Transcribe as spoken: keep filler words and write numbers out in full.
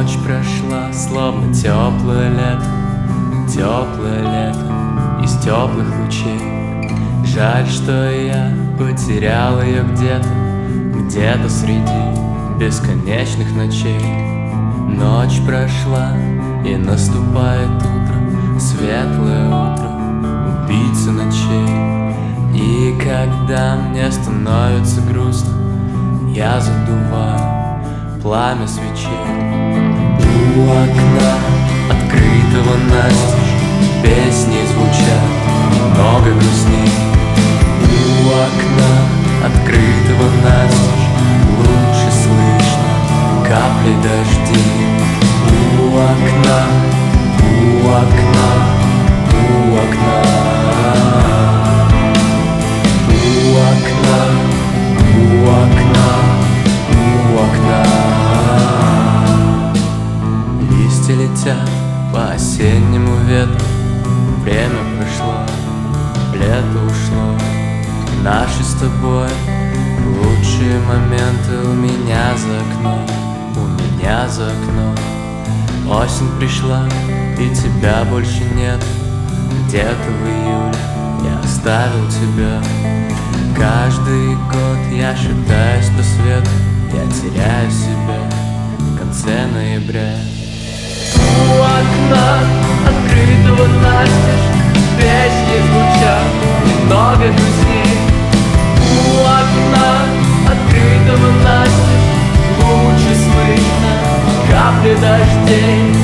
Ночь прошла, словно теплое лето, теплое лето из теплых лучей. Жаль, что я потерял ее где-то, где-то среди бесконечных ночей. Ночь прошла, и наступает утро, светлое утро, убийца ночей. И когда мне становится грустно, я задуваю пламя свечей. У окна, открытого настежь, песни звучат немного грустней. У окна, открытого настежь, лучше слышно капли дождей. У окна, у окна, у окна, у окна, у окна, у окна. Листья летят по осеннему ветру, время прошло, лето ушло. Наши с тобой лучшие моменты у меня за окном, у меня за окном. Осень пришла, и тебя больше нет. Где-то в июле я оставил тебя. Каждый год я шатаюсь по свету, я теряю себя в конце ноября. У окна, открытого настежь, песни звучат немного грустней. У окна, открытого настежь, лучше слышно капли дождей.